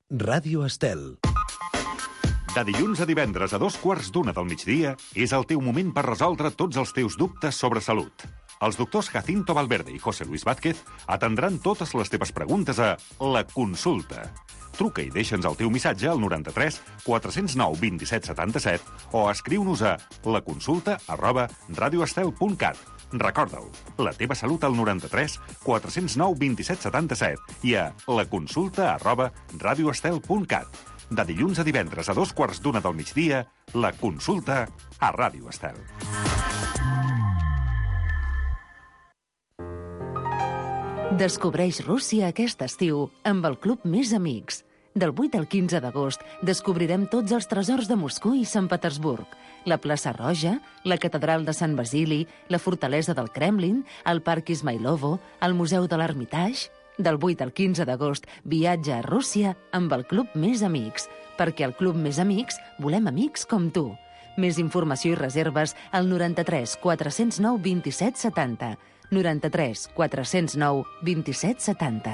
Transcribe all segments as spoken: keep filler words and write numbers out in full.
Ràdio Estel. De dilluns a divendres a dos quarts d'una del migdia és el teu moment per resoldre tots els teus dubtes sobre salut. Els doctors Jacinto Valverde i José Luis Vázquez atendran totes les teves preguntes a La Consulta. Truca i deixa'ns el teu missatge al noranta-tres quatre cents nou vint-i-set setanta-set o escriu-nos a laconsulta arroba radioestel punt cat. Recorda-ho, la teva salut al noranta-tres quatre cents nou vint-i-set setanta-set i a laconsulta arroba radioestel punt cat. De dilluns a divendres a dos quarts d'una del migdia, La Consulta a Ràdio Estel. Descobreix Rússia aquest estiu amb el Club Més Amics. Del vuit al quinze d'agost descobrirem tots els tresors de Moscou i Sant Petersburg, la plaça Roja, la catedral de Sant Basili, la fortalesa del Kremlin, el parc Ismailovo, el museu de l'Ermitage. Del vuit al quinze d'agost, viatja a Rússia amb el Club Més Amics, perquè al Club Més Amics volem amics com tu. Més informació i reserves al noranta-tres quatre cents nou vint-i-set setanta. noranta-tres quatre cents nou vint-i-set setanta.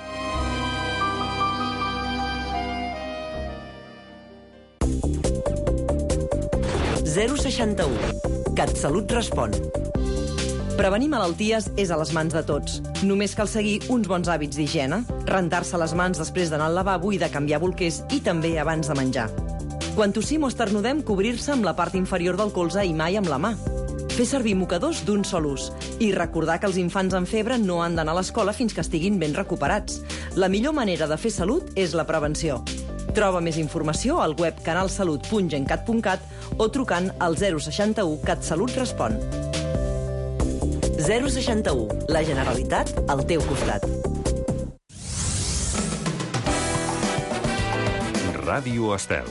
zero seixanta-u. CatSalut respon. Prevenir malalties és a les mans de tots. Només cal seguir uns bons hàbits d'higiene, rentar-se les mans després d'anar al lavabo i de canviar bolquers i també abans de menjar. Quan tossim o esternudem, cobrir-se amb la part inferior del colze i mai amb la mà. Fer servir mocadors d'un sol ús i recordar que els infants amb febre no han d'anar a l'escola fins que estiguin ben recuperats. La millor manera de fer salut és la prevenció. Troba més informació al web canalsalut punt gencat punt cat o trucant al zero seixanta-u CatSalut respon. zero seixanta-u. La Generalitat al teu costat. Ràdio Estel.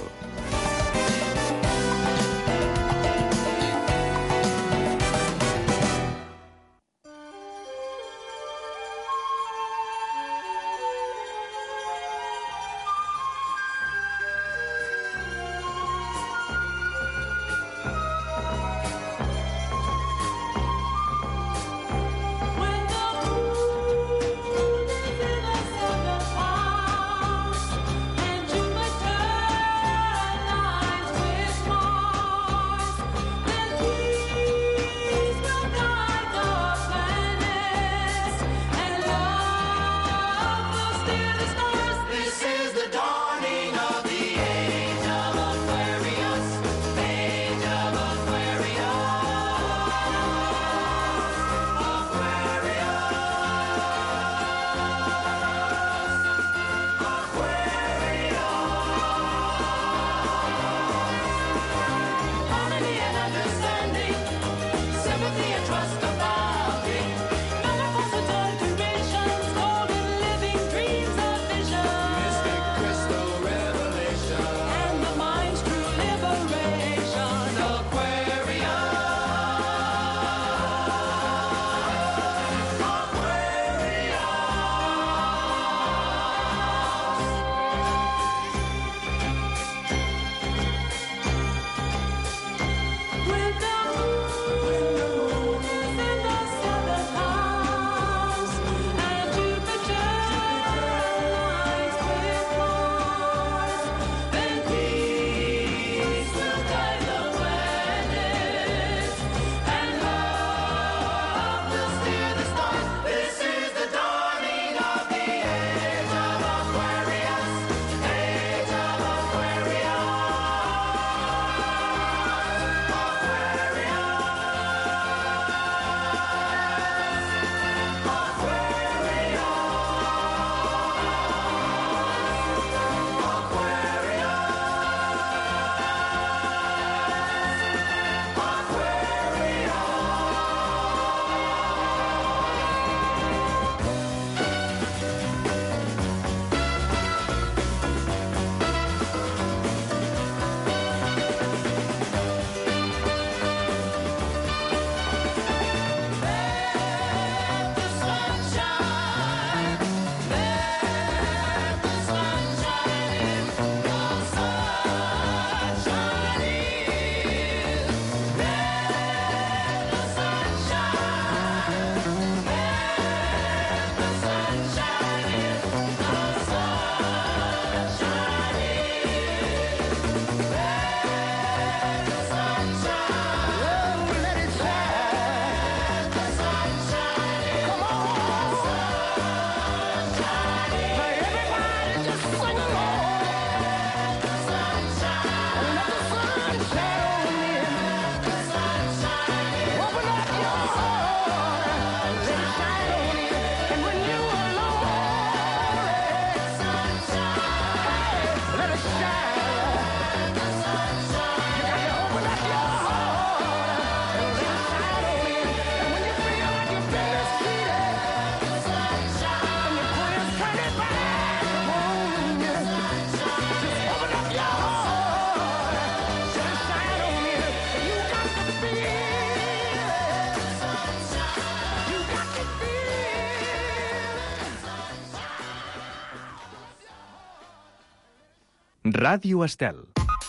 Ràdio Estel.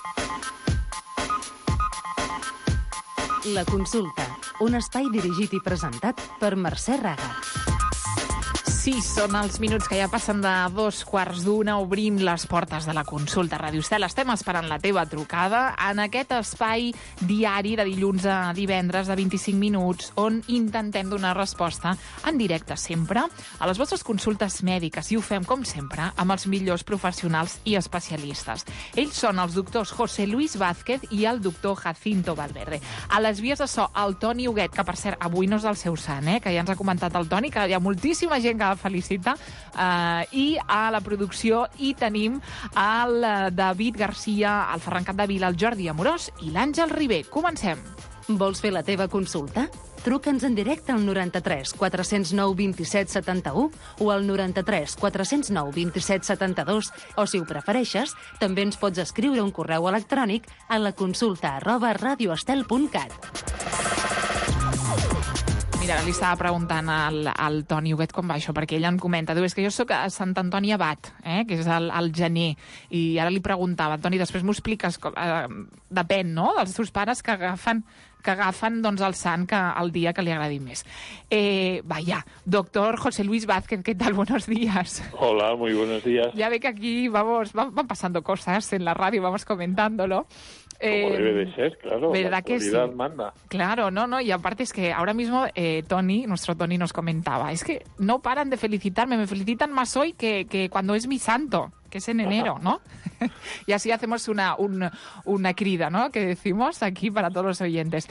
La consulta, un espai dirigit i presentat per Mercè Raga. Sí, són els minuts que ja passen de dos quarts d'una. Obrim les portes de la consulta a Ràdio Estel. Estem esperant la teva trucada en aquest espai diari de dilluns a divendres de vint-i-cinc minuts on intentem donar resposta en directe sempre a les vostres consultes mèdiques i ho fem, com sempre, amb els millors professionals i especialistes. Ells són els doctors José Luis Vázquez i el doctor Jacinto Valverde. A les vies de so, el Toni Huguet, que per cert, avui no és del seu sant, eh? Que ja ens ha comentat el Toni, que hi ha moltíssima gent que felicita, uh, i a la producció hi tenim el David Garcia, el Ferran Capdevila, el Jordi Amorós i l'Àngel Ribé. Comencem. Vols fer la teva consulta? Truca'ns en directe al noranta-tres quatre zero nou vint-i-set setanta-u o al noranta-tres quatre zero nou vint-i-set setanta-dos o, si ho prefereixes, també ens pots escriure un correu electrònic a la consulta arroba radioestel punt cat. Mira, li estava preguntant al, al Toni Huguet com va això, perquè ell em comenta, diu, és que jo sóc a Sant Antoni Abat, eh, que és al, al gener, i ara li preguntava, Toni, després m'ho expliques, com, eh, depèn, no?, dels teus pares que agafen que agafen doncs, el sant que, el dia que li agradi més. Eh, vaya, doctor José Luis Vázquez, ¿qué tal? Buenos días. Hola, muy buenos días. Ya ve que aquí vamos, van, van pasando cosas en la radio, vamos comentándolo. Eh, Como debe de ser, claro. ¿Verdad la que sí? Manda. Claro, no, no, y aparte es que ahora mismo eh, Tony, nuestro Tony nos comentaba, es que no paran de felicitarme, me felicitan más hoy que, que cuando es mi santo, que es en enero, ¿no? Y así hacemos una, un, una crida, ¿no?, que decimos aquí para todos los oyentes.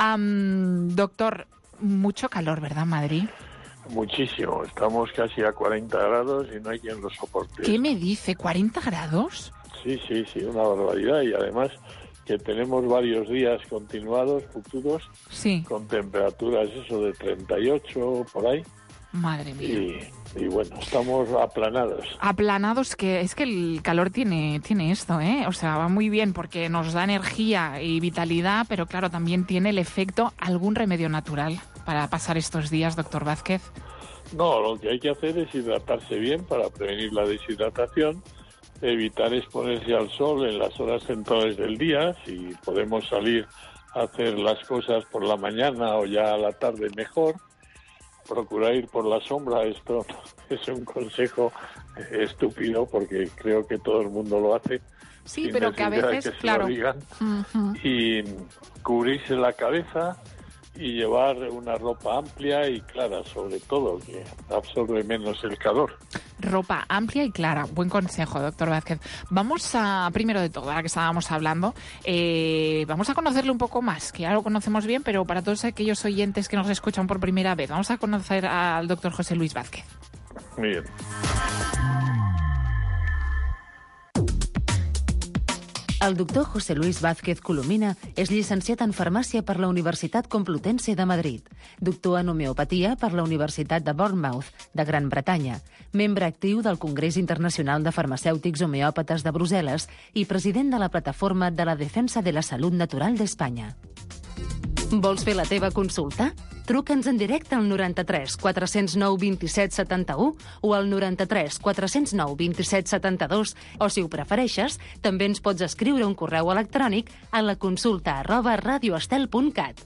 Um, doctor, mucho calor, ¿verdad, Madrid? Muchísimo, estamos casi a cuarenta grados y no hay quien lo soporte. ¿Qué me dice? ¿cuarenta grados? Sí, sí, sí, una barbaridad, y además que tenemos varios días continuados, futuros, sí, con temperaturas eso de treinta y ocho por ahí. Madre mía. Y, y bueno, estamos aplanados. Aplanados, que es que el calor tiene, tiene esto, ¿eh? O sea, va muy bien porque nos da energía y vitalidad, pero claro, también tiene el efecto algún remedio natural para pasar estos días, doctor Vázquez. No, lo que hay que hacer es hidratarse bien para prevenir la deshidratación, evitar exponerse al sol en las horas centrales del día. Si podemos salir a hacer las cosas por la mañana o ya a la tarde, mejor. Procurar ir por la sombra, esto es un consejo estúpido porque creo que todo el mundo lo hace. Sí, pero que a veces, que claro. Uh-huh. Y cubrirse la cabeza y llevar una ropa amplia y clara, sobre todo, que absorbe menos el calor. Ropa amplia y clara. Buen consejo, doctor Vázquez. Vamos a, primero de todo, ahora que estábamos hablando, eh, vamos a conocerle un poco más, que ya lo conocemos bien, pero para todos aquellos oyentes que nos escuchan por primera vez, vamos a conocer al doctor José Luis Vázquez. Muy bien. El doctor José Luis Vázquez Colomina és llicenciat en Farmàcia per la Universitat Complutense de Madrid, doctor en Homeopatia per la Universitat de Bournemouth, de Gran Bretanya, membre actiu del Congrés Internacional de Farmacèutics Homeòpates de Brussel·les i president de la Plataforma de la Defensa de la Salut Natural d'Espanya. Vols fer la teva consulta? Truca'ns en directe al noranta-tres quatre zero nou vint-i-set setanta-u o al noranta-tres quatre zero nou vint-i-set setanta-dos o, si ho prefereixes, també ens pots escriure un correu electrònic a la consulta arroba radioestel punt cat.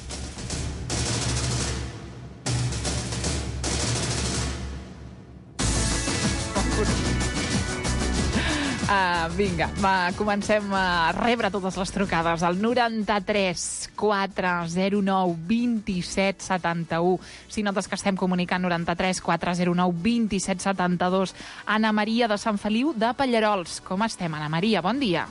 Uh, vinga, va, comencem a rebre totes les trucades al noranta-tres quatre zero nou vint-i-set setanta-u. Si notes que estem comunicant, noranta-tres quatre zero nou vint-i-set setanta-dos. Anna Maria de Sant Feliu de Pallarols. Com estem, Anna Maria? Bon dia.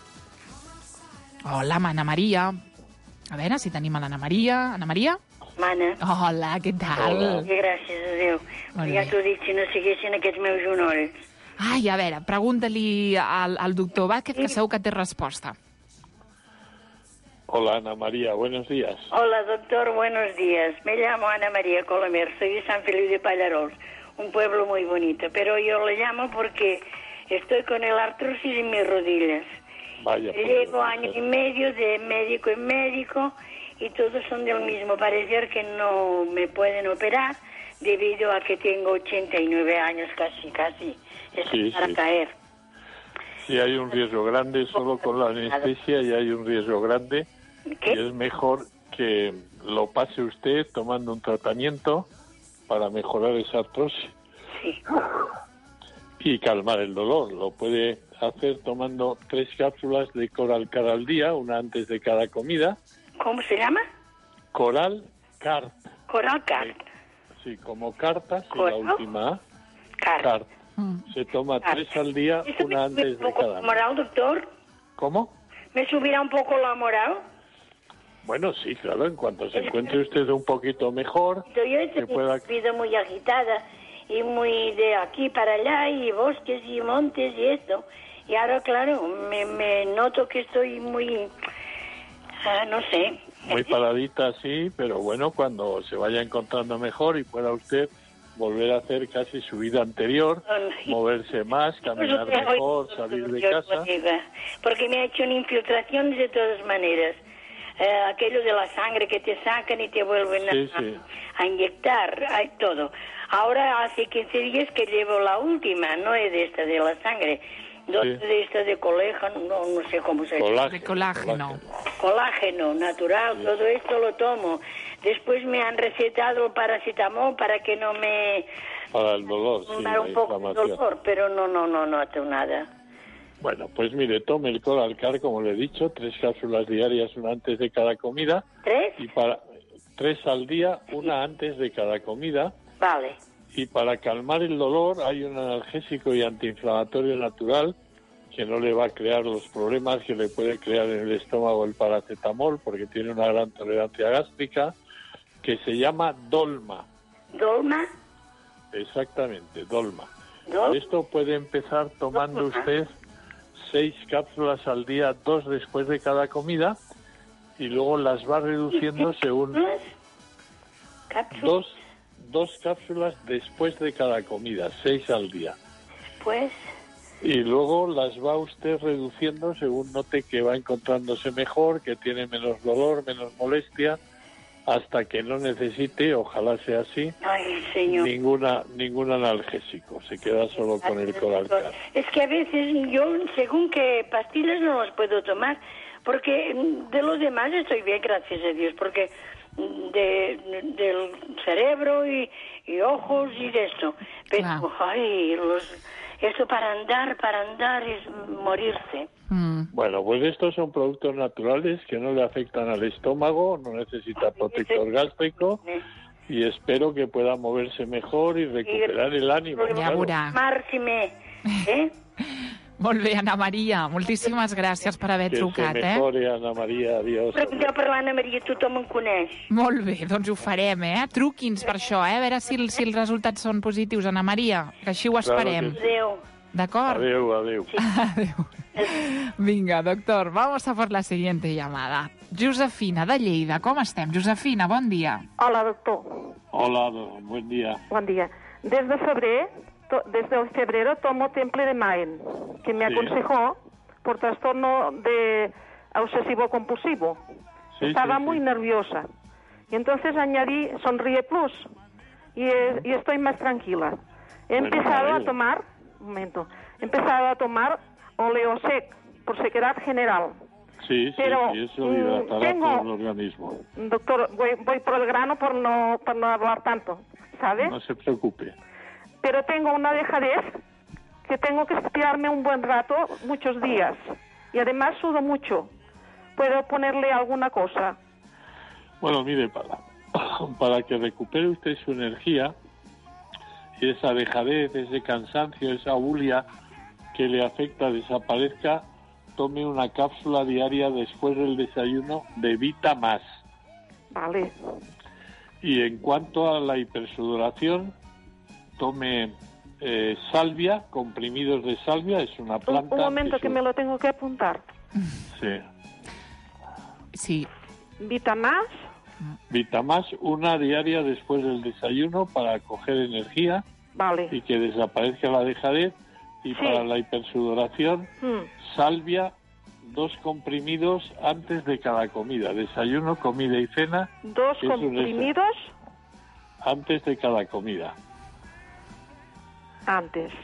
Hola, Anna Maria. A veure si tenim a l'Anna Maria. Anna Maria? Mana. Hola, què tal? Hola. Gràcies a Déu. Ja t'ho dic, si no siguessin aquests meus genolls. Ai, a veure, pregunta-li al, al doctor Vázquez, que segur que té resposta. Hola, Ana María, buenos días. Hola, doctor, buenos días. Me llamo Ana María Colomer, soy de San Feliu de Pallarols, un pueblo muy bonito, pero yo le llamo porque estoy con el artrosis en mis rodillas. Vaya. Llevo año y medio de médico en médico y todos son del mismo parecer, que no me pueden operar debido a que tengo ochenta y nueve años casi, casi. Es sí, para sí. caer. Sí, hay un riesgo grande, solo con la anestesia y hay un riesgo grande. ¿Qué? Y es mejor que lo pase usted tomando un tratamiento para mejorar esa artrosis. Sí. Y calmar el dolor. Lo puede hacer tomando tres cápsulas de Coral Car al día, una antes de cada comida. ¿Cómo se llama? Coral Car. Coral Cart. Sí, como cartas y Coral. la última A. Cart. Car. Se toma Cart. tres al día, ¿Eso me una subirá antes un de poco cada. la moral, doctor? ¿Cómo? ¿Me subirá un poco la moral? Bueno, sí, claro, en cuanto se encuentre usted un poquito mejor, Yo he que tenido pueda... una vida muy agitada y muy de aquí para allá y bosques y montes y esto. Y ahora, claro, me, me noto que estoy muy, ah, no sé. Muy paradita, sí, pero bueno, cuando se vaya encontrando mejor y pueda usted volver a hacer casi su vida anterior, moverse más, caminar Pues, mejor, oye, salir de yo casa. lo diga, porque me ha hecho una infiltración de todas maneras. Eh, aquello de la sangre que te sacan y te vuelven Sí, a, sí. a inyectar, hay todo. Ahora hace quince días que llevo la última, no es de esta de la sangre, no Sí. es de esta de colágeno, no, no sé cómo se llama. Colágeno, De colágeno. Colágeno natural, todo esto lo tomo. Después me han recetado el paracetamol para que no me... Para el dolor, sí, para la un poco de inflamación. dolor, pero no, no, no noto nada. Bueno, pues mire, tome el Coral Car, como le he dicho, tres cápsulas diarias, una antes de cada comida. ¿Tres? Y para tres al día, una antes de cada comida. Vale. Y para calmar el dolor hay un analgésico y antiinflamatorio natural que no le va a crear los problemas que le puede crear en el estómago el paracetamol, porque tiene una gran tolerancia gástrica, que se llama Dolma. ¿Dolma? Exactamente, Dolma. ¿Dol? Esto puede empezar tomando usted seis cápsulas al día, dos después de cada comida, y luego las va reduciendo según ¿Cápsulas? dos, dos cápsulas después de cada comida, seis al día. Pues, Y luego las va usted reduciendo según note que va encontrándose mejor, que tiene menos dolor, menos molestia, hasta que no necesite, ojalá sea así, ay, señor. ninguna ningún analgésico. Se queda solo con el Coral Car. Es que a veces yo, según qué pastillas, no las puedo tomar, porque de los demás estoy bien, gracias a Dios, porque de, del cerebro y, y ojos y de esto. Pero, Claro. ay, los, eso para andar, para andar es morirse. Mm. Bueno, pues estos son productos naturales que no le afectan al estómago, no necesita protector gástrico, y espero que pueda moverse mejor y recuperar el ánimo. Ja claro. veurà. Márcime, ¿eh? Molt bé, Anna Maria, moltíssimes gràcies per haver Que trucat, se eh? mejore, Ana María, adiós. Preguntar per l'Anna Maria, tothom em coneix. Molt bé, doncs ho farem, eh? Truqui'ns per això, eh? A veure si, el- si els resultats són positius, Anna Maria, que així ho Claro esperem. que Adéu. D'acord? Adeu, adeu. Adéu. Vinga, doctor, vamos a por la siguiente llamada. Josefina, de Lleida, com estem? Josefina, bon dia. Hola, doctor. Hola, do- buen día. Buen día. Desde febrero, to- desde el febrero tomo Temple de Maen, que me Sí. aconsejó por trastorno de obsesivo compulsivo. Sí, Estaba sí, muy sí. nerviosa. Y entonces añadí Sonríe Plus. Y, eh, y estoy más tranquila. He Bueno, empezado me a alegro. tomar, un momento, he empezado a tomar Oleosec por sequedad general. Sí, sí, Pero, sí, eso mm, hidratará tengo- todo el organismo. Doctor, voy, voy por el grano por no, por no hablar tanto, ¿sabe? No se preocupe. Pero tengo una dejadez que tengo que estirarme un buen rato, muchos días. Y además sudo mucho. ¿Puedo ponerle alguna cosa? Bueno, mire, para, para que recupere usted su energía y esa dejadez, ese cansancio, esa bulia que le afecta desaparezca, tome una cápsula diaria después del desayuno de Vita Más. Vale. Y en cuanto a la hipersudoración, tome eh, salvia, comprimidos de salvia, es una Un, planta... un momento es que un- me lo tengo que apuntar. Sí. Sí, Vitamás, Vitamás, una diaria después del desayuno para coger energía vale. y que desaparezca la dejadez. Y Sí. para la hipersudoración, Mm, salvia, dos comprimidos antes de cada comida. Desayuno, comida y cena, Dos Es un comprimidos antes de cada comida. antes.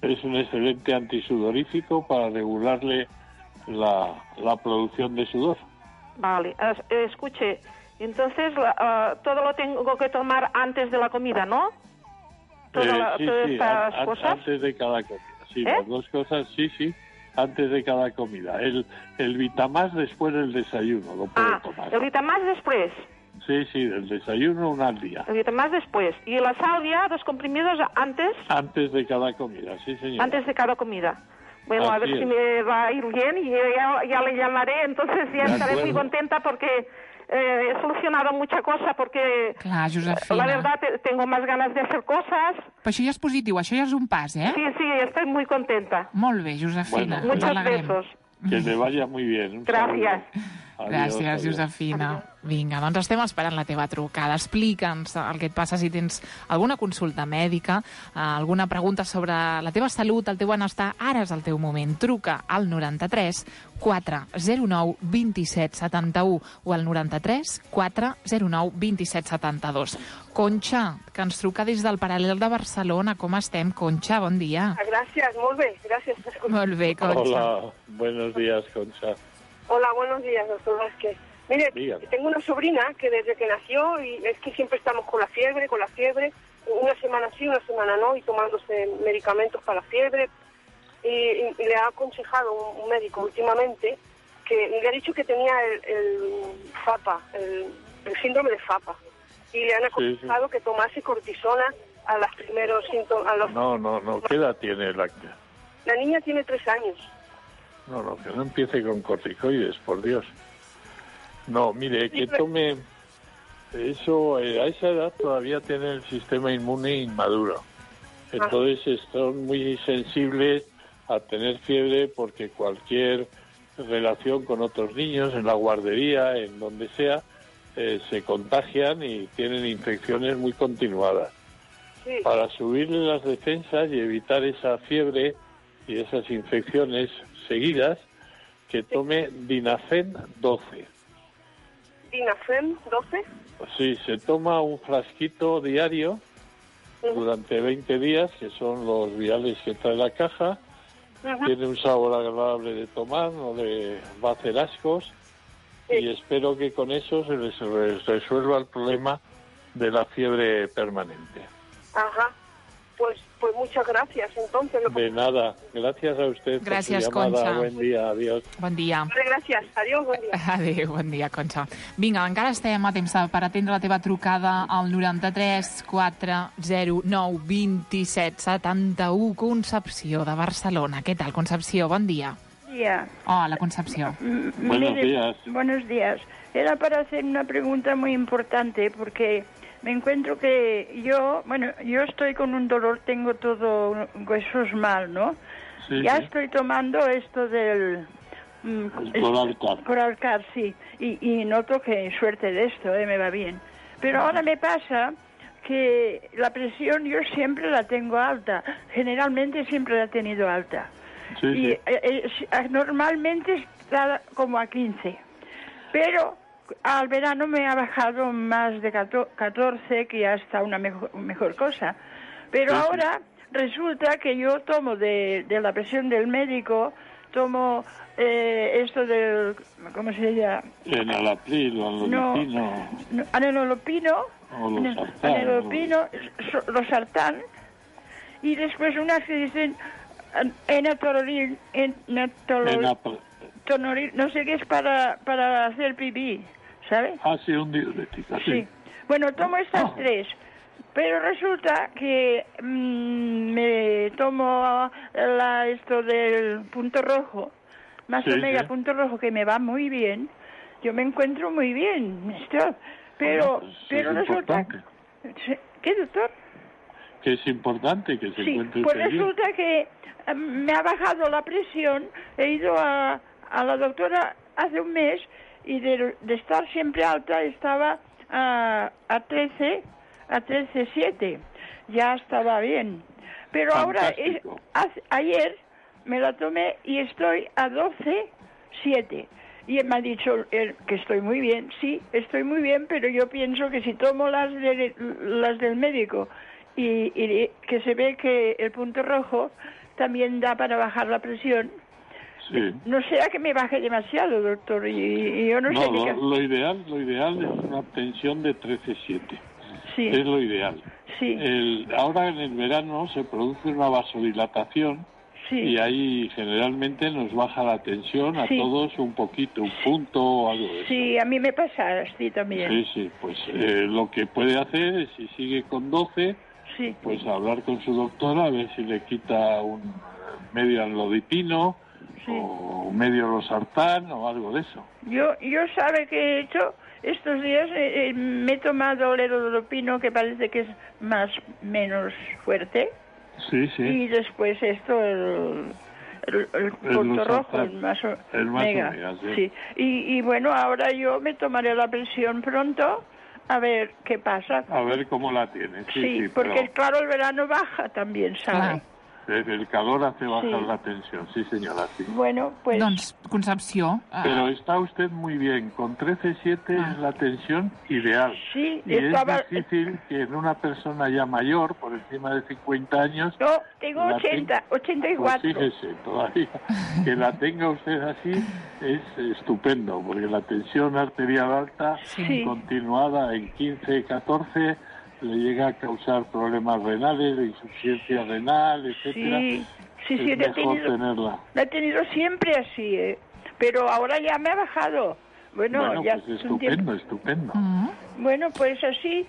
Es un excelente antisudorífico para regularle la, la producción de sudor. Vale, es- escuche, entonces la- uh, todo lo tengo que tomar antes de la comida, ¿no? Toda Eh, la- sí, todas sí, estas an- an- cosas. antes de cada comida. Sí, ¿Eh? las dos cosas, sí, sí, antes de cada comida. El, el Vitamás después del desayuno lo puede Ah, tomar. el Vitamás después, Sí, sí, del desayuno una al día. el Vitamás después. Y la salvia, dos comprimidos antes, Antes de cada comida, sí, señor. antes de cada comida. Bueno, a Así ver si es. me va a ir bien y ya, ya le llamaré, entonces ya De estaré muy acuerdo. contenta porque eh, he solucionado mucha cosa, porque Clar, Josefina. la verdad te- tengo más ganas de hacer cosas. Però això ja és positiu, això ja és un pas, eh? Sí, sí, estoy muy contenta. Molt bé, Josefina. Bueno, ens Muchos alegrem. besos. Que le vaya muy bien. Un Gracias. saludo. Gràcies, Adiós, adiós. Josefina. Vinga, doncs estem esperant la teva trucada. Explica'ns el que et passa si tens alguna consulta mèdica, eh, alguna pregunta sobre la teva salut, el teu benestar. Ara és el teu moment. Truca al noranta-tres quatre zero nou vint set setanta-u o al noranta-tres quatre zero nou vint set setanta-dos. Conxa, que ens truca des del Paral·lel de Barcelona. Com estem, Conxa? Bon dia. Gracias, muy bien, gracias. Molt bé, Conxa. Hola, buenos días, Concha. Hola, buenos días, doctor Vázquez. Mire, Dígame. tengo una sobrina que desde que nació, y es que siempre estamos con la fiebre, con la fiebre, una semana sí, una semana no, y tomándose medicamentos para la fiebre. Y, y- y le ha aconsejado un, un médico últimamente que le ha dicho que tenía el, el FAPA, el, el síndrome de FAPA. Y le han aconsejado que tomase cortisona a los primeros síntomas. A los... No, no, no. ¿Qué edad tiene la La niña tiene tres años. No, no, que no empiece con corticoides, por Dios. No, mire, que tome... Eso, eh, a esa edad todavía tiene el sistema inmune inmaduro. Entonces son muy sensibles a tener fiebre porque cualquier relación con otros niños, en la guardería, en donde sea, eh, se contagian y tienen infecciones muy continuadas. Sí. Para subirle las defensas y evitar esa fiebre y esas infecciones seguidas, que tome Dinafem doce. Dinafem doce. Sí, se toma un frasquito diario durante veinte días, que son los viales que trae la caja. Ujú. Tiene un sabor agradable de tomar, no le va a hacer ascos. Y espero que con eso se les re- resuelva el problema de la fiebre permanente. Ajá. Pues, pues muchas gracias. Entonces, lo... De nada, gracias a usted Gracias, por su llamada. Concha. Buen día, adiós. Bon dia. Vale, gracias. Adiós, buen día. Adéu, bon dia, Conxa. Vinga, encara estem a temps per atendre la teva trucada al noranta-tres quatre zero nou vint set setanta-u. Concepció de Barcelona. Què tal, Concepció? Bon dia. Día. Hola, Concepció. Buenos días. Buenos días. Era para hacer una pregunta muy importante porque me encuentro que yo, bueno, yo estoy con un dolor, tengo todo huesos mal, ¿no? Sí, ya sí. estoy tomando esto del... mm, El Coralcar. Coralcar, sí. Y, y noto que suerte de esto, ¿eh? Me va bien. Pero ahora me pasa que la presión yo siempre la tengo alta. Generalmente siempre la he tenido alta. Sí, y sí. eh, eh, si- eh, normalmente está como a quince, pero al verano me ha bajado más de catorce, que ya está una mejor, mejor cosa. Pero Sí, sí. ahora resulta que yo tomo de, de la presión del médico, tomo eh, esto del, ¿cómo se llama? En el April o en No. Lolipino. No, anenolopino, O los ane- sartán, anenolopino, so- los sartán, y después unas que dicen an- enatoloril, enatolol- Enap- tonoril, no sé qué es para, para hacer pipí, ¿sabes? Ah, sí, un diurético, sí. Sí. Bueno, tomo estas Ah. tres, pero resulta que mm, me tomo la, esto del punto rojo, más Sí, omega sí. punto rojo, que me va muy bien. Yo me encuentro muy bien, esto, pero, Bueno, pues pero es resulta... importante. Sí, ¿qué, doctor? Que es importante que se Sí, encuentre pues usted bien. resulta que eh, me ha bajado la presión, he ido a, a la doctora hace un mes y de, de estar siempre alta estaba a, a trece, a trece siete, ya estaba bien. Pero ahora, es- Fantástico. hace- ayer me la tomé y estoy a doce siete. Y me ha dicho él que estoy muy bien, sí, estoy muy bien, pero yo pienso que si tomo las, de, las del médico y, y que se ve que el punto rojo también da para bajar la presión. Sí. No sea que me baje demasiado, doctor, y, y yo no, No, sé... lo, qué... lo ideal lo ideal es una tensión de trece siete. Sí. Es lo ideal. Sí. El, ahora en el verano se produce una vasodilatación. Sí. Y ahí generalmente nos baja la tensión a Sí. todos un poquito, un punto o algo de eso. Sí, a mí me pasa así también. Sí, sí, pues eh, lo que puede hacer es, si sigue con doce, Sí. pues hablar con su doctora a ver si le quita un medio anlodipino Sí. o medio losartán o algo de eso. Yo, yo sabe que he hecho estos días, eh, eh, me he tomado el erodopino, que parece que es más menos fuerte. Sí, sí. Y después esto, el, el, el El punto rojo, losartán. el más, o- El más mega. omega, sí. Sí. Y, y bueno, ahora yo me tomaré la presión pronto, a ver qué pasa. A ver cómo la tiene. Sí, Sí, sí, porque pero claro, el verano baja también, ¿sabe? Clar. el calor hace bajar Sí. la tensión. Sí, señora, sí. Bueno, pues... Doncs, Concepció... eh, Pero está usted muy bien. Con trece siete Ah. es la tensión ideal. Sí, Y estaba... es difícil que en una persona ya mayor, por encima de cincuenta años, No, tengo la ochenta, ochenta y pues cuatro. fíjese, todavía que la tenga usted así es estupendo, porque la tensión arterial alta Sí. continuada en quince, catorce le llega a causar problemas renales, de insuficiencia renal, etcétera. Sí, sí, sí, es la he mejor tenido, tenerla. la he tenido siempre así, ¿eh? Pero ahora ya me ha bajado. Bueno, Bueno, ya pues es un tiempo. estupendo, estupendo. mm, Bueno, pues así,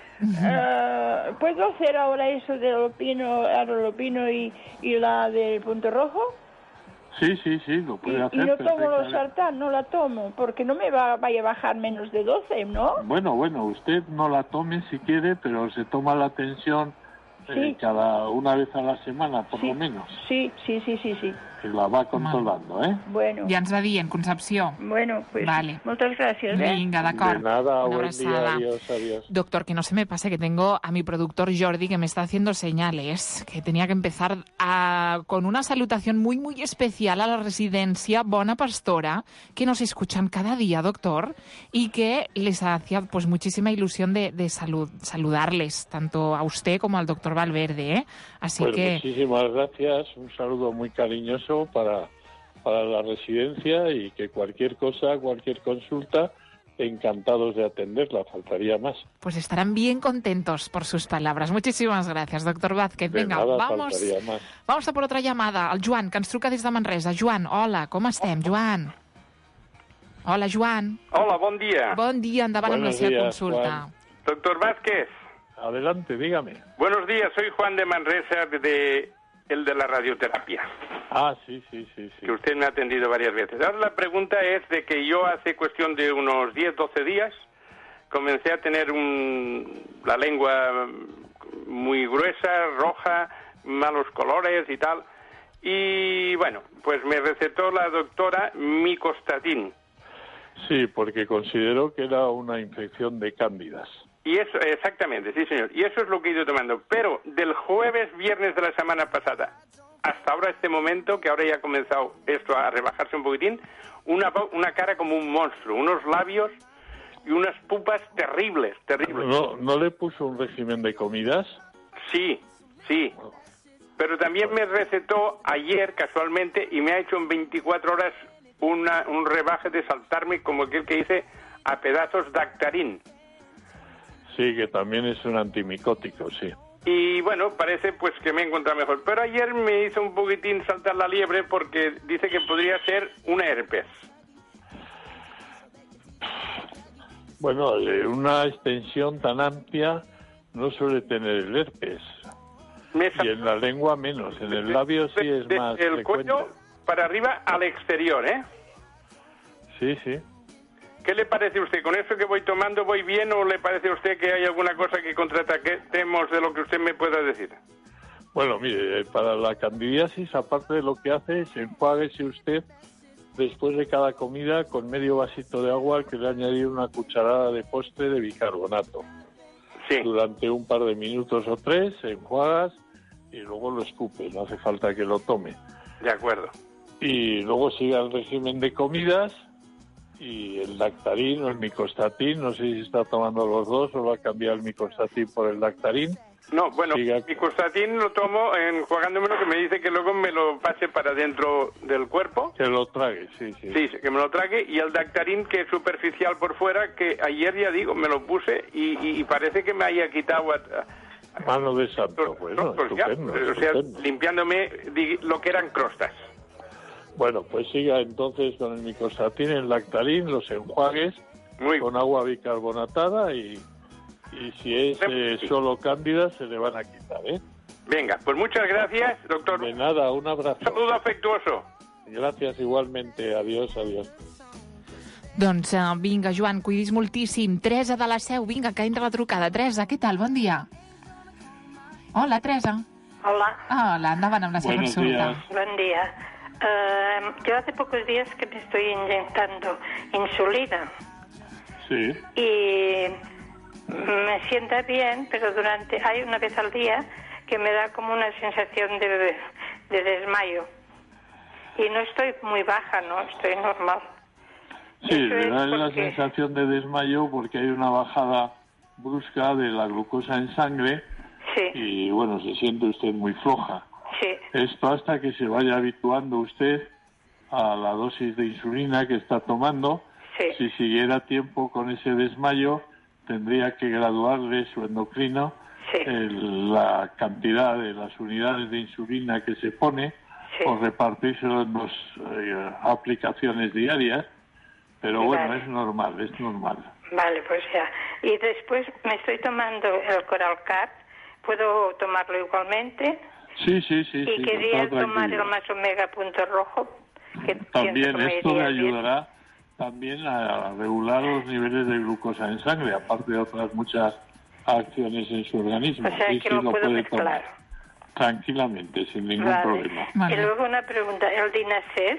eh, ¿puedo hacer ahora eso del opino, arolopino y, y la del punto rojo? Sí, sí, sí, lo Y, puede y hacer. no tomo los perfectamente. sartán, no la tomo, porque no me va, vaya a bajar menos de doce, ¿no? Bueno, bueno, usted no la tome si quiere, pero se toma la tensión eh, Sí. cada una vez a la semana, por Sí. lo menos. Sí, sí, sí, sí, sí. Que la va controlando, ¿eh? Bueno, ja ens va dient, Concepció. bueno, pues Vale. muchas gracias, ¿eh? Vinga, De d'acord. nada, Una buen día, abraçada. adiós, adiós. Doctor, que no se me pase que tengo a mi productor Jordi que me está haciendo señales, que tenía que empezar a- con una salutación muy, muy especial a la residencia Bona Pastora, que nos escuchan cada día, doctor, y que les hacía pues muchísima ilusión de, de salud, saludarles, tanto a usted como al doctor Valverde, ¿eh? Así Pues que... muchísimas gracias, un saludo muy cariñoso para, para la residencia y que cualquier cosa, cualquier consulta, encantados de atenderla, faltaría más. Pues estarán bien contentos por sus palabras. Muchísimas gracias, doctor Vázquez. De Venga, nada, vamos, faltaría más. vamos a por otra llamada. El Joan, que ens truca des de Manresa. Joan, hola, com estem, Joan? Hola, Joan. Hola, bon dia. Bon dia, endavant amb la Buenos seva días, consulta. Juan. Doctor Vázquez, Adelante, dígame. buenos días. Soy Juan de Manresa, de el de la radioterapia, Ah, sí, sí, sí, sí. que usted me ha atendido varias veces. Ahora la pregunta es de que yo hace cuestión de unos diez, doce días comencé a tener un, la lengua muy gruesa, roja, malos colores y tal. Y bueno, pues me recetó la doctora micostatin. Sí, porque considero que era una infección de cándidas. Y eso, exactamente, sí señor. Y eso es lo que he ido tomando. Pero del jueves, viernes de la semana pasada hasta ahora, este momento, que ahora ya ha comenzado esto a rebajarse un poquitín, una, vo- una cara como un monstruo, unos labios y unas pupas terribles, terribles. ¿No, ¿No le puso un régimen de comidas? Sí, sí. Pero también me recetó ayer, casualmente, y me ha hecho en veinticuatro horas una, un rebaje de saltarme, como aquel que dice, a pedazos Dactarin. Sí, que también es un antimicótico, sí. Y bueno, parece pues que me he encontrado mejor. Pero ayer me hizo un poquitín saltar la liebre porque dice que podría ser una herpes. Bueno, eh, una extensión tan amplia no suele tener el herpes. Me Y en la lengua menos, en el labio sí es desde más el frecuente. cuello para arriba al exterior, ¿eh? Sí, sí. ¿Qué le parece a usted? ¿Con eso que voy tomando voy bien o le parece a usted que hay alguna cosa que contraataquemos de lo que usted me pueda decir? Bueno, mire, eh, para la candidiasis, aparte de lo que hace, es enjuáguese usted después de cada comida con medio vasito de agua al que le añadir una cucharada de postre de bicarbonato. Sí. Durante un par de minutos o tres, enjuagas y luego lo escupe, no hace falta que lo tome. De acuerdo. Y luego siga el régimen de comidas y el Dactarin o el micostatin, no sé si está tomando los dos o lo ha cambiado el micostatin por el Dactarin. No, bueno, Siga. mi Costatín lo tomo enjuagándomelo, que me dice que luego me lo pase para dentro del cuerpo. Que lo trague, sí, sí. Sí, que me lo trague. Y el Dactarín, que es superficial por fuera, que ayer, ya digo, me lo puse y, y, y parece que me haya quitado... A, a, Mano de santo, bueno, pues ya, estupendo, o sea, estupendo. limpiándome di- lo que eran crostas. Bueno, pues siga entonces con el Micostatín, el Lactarín, los enjuagues Muy con agua bicarbonatada y, y si es eh, solo cándida se le van a quitar, ¿eh? Venga, pues muchas gracias, doctor. De nada, un abrazo. Saludo afectuoso. Gracias igualmente, adiós, adiós. Doncs uh, vinga, Joan, cuidis moltíssim. Teresa de la Seu, vinga, que entra la trucada. Teresa, què tal? Bon dia. Hola, Teresa. Hola. Hola, endavant amb la seva Buenos consulta. días. Buen día. Eh, yo hace pocos días que me estoy inyectando insulina Sí, y me sienta bien, pero durante hay una vez al día que me da como una sensación de, de desmayo. Y no estoy muy baja, ¿no? Estoy normal. sí, Eso le es da la porque- sensación de desmayo porque hay una bajada brusca de la glucosa en sangre Sí, y bueno, se siente usted muy floja. sí, Esto hasta que se vaya habituando usted a la dosis de insulina que está tomando. sí. Si siguiera tiempo con ese desmayo, tendría que graduarle su endocrino Sí. el- la cantidad de las unidades de insulina que se pone Sí. o repartírselo en dos eh, aplicaciones diarias. Pero bueno, Vale. es normal, es normal. Vale, pues ya. Y después me estoy tomando el Coralcat. ¿Puedo tomarlo igualmente? Sí, sí, sí. Y sí, quería está tomar tranquilo. el más omega punto rojo. Que También pienso que me esto le iría bien. ayudará también a regular los niveles de glucosa en sangre, aparte de otras muchas acciones en su organismo. O sea Sí, que sí, lo puedo puede mezclar. tomar tranquilamente, sin ningún Vale. problema. Vale. Y luego una pregunta, el Dinacés,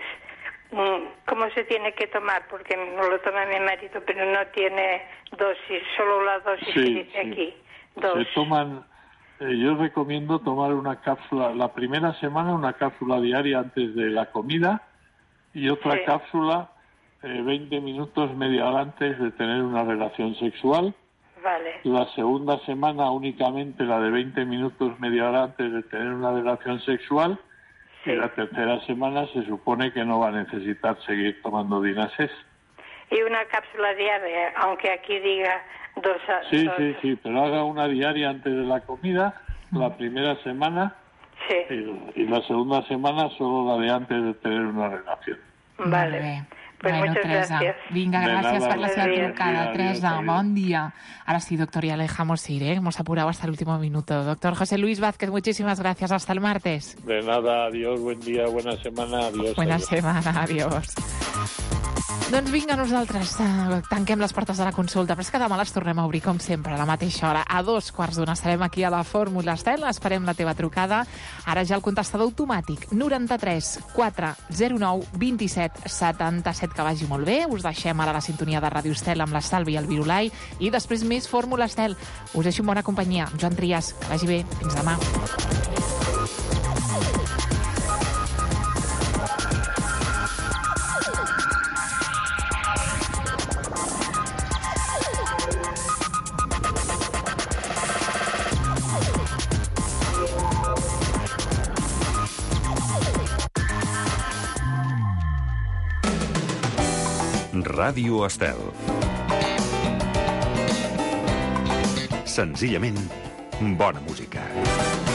mm, ¿cómo se tiene que tomar? Porque no lo toma mi marido, pero no tiene dosis, solo la dosis Sí, que dice sí. aquí. Dos. Se toman, eh, yo recomiendo tomar una cápsula, la primera semana una cápsula diaria antes de la comida y otra Sí. cápsula eh, veinte minutos, media hora antes de tener una relación sexual. Vale, La segunda semana únicamente la de veinte minutos, media hora antes de tener una relación sexual. sí. Y la tercera semana se supone que no va a necesitar seguir tomando Dinasés. Y una cápsula diaria, aunque aquí diga dos... a- Sí, dos- sí, sí, pero haga una diaria antes de la comida, la primera semana, Sí, y, y la segunda semana solo la de antes de tener una relación. Molt vale. bé. Pues bueno, muchas Teresa, gracias. vinga, De gràcies nada, per la seva buenos días. trucada. Adiós, Teresa, adiós. bon día. Ahora sí, doctor, ya le dejamos ir, ¿eh? Hemos apurado hasta el último minuto. Doctor José Luis Vázquez, muchísimas gracias. Hasta el martes. De nada, adiós, buen día, buena semana, adiós. Buena adiós. setmana, adiós. Doncs vinga, nosaltres uh, tanquem les portes de la consulta, però és que demà les tornem a obrir, com sempre, a la mateixa hora. A dos quarts d'una estarem aquí a la Fórmula Estel, esperem la teva trucada. Ara ja el contestador automàtic, noranta-tres quatre zero nou vint set setanta-set, que vagi molt bé. Us deixem ara la sintonia de Ràdio Estel amb l'Estalvi i el Virulai, i després més Fórmula Estel. Us deixo en bona companyia. Joan Trias, que vagi bé. Fins demà. Ràdio Estel. Senzillament, bona música.